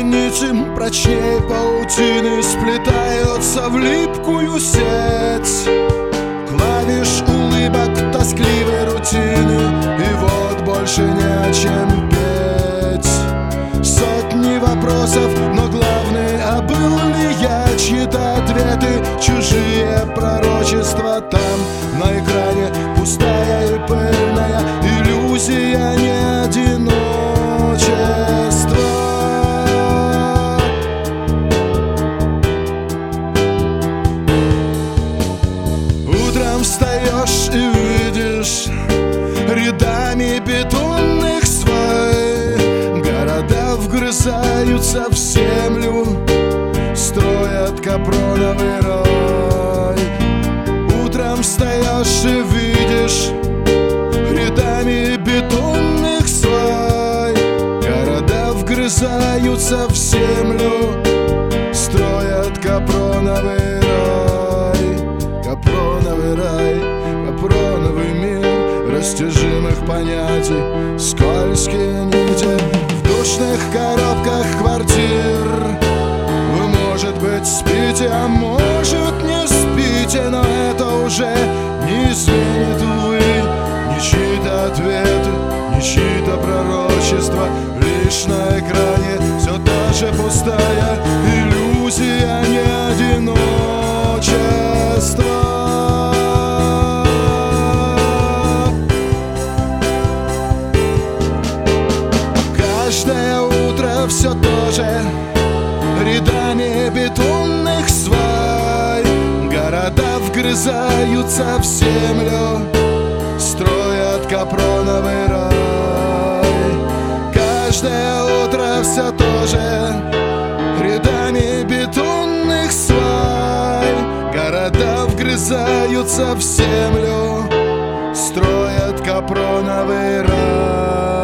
нити прочней паутины сплетаются в липкую сеть клавиш улыбок тоскливой рутины. И вот больше не о чем петь. Сотни вопросов, но главное, а был ли я? Чьи-то ответы, чужие пророчества. Там на экране пустая и пыльная иллюзия не одиночества. Утром встаешь и видишь рядами бетонных свай города вгрызаются в землю, строят капроновый рай. Утром встаешь и видишь рядами бетонных свай города вгрызаются в землю, строят капроновый рай. Капроновый рай, капроновый мир растяжимых понятий, скользкие нити в душных коробках квартир. Вы, может быть, спите, а может, не спите, но это уже не изменит, увы, ни чьи-то ответы, ни чьи-то пророчества. Лишь на экране все та же пустая иллюзия не одиночества. Каждое утро все то же, рядами бетонных свай города вгрызаются в землю, строят капроновый рай. Каждое утро все то же, рядами бетонных свай города вгрызаются в землю, строят капроновый рай.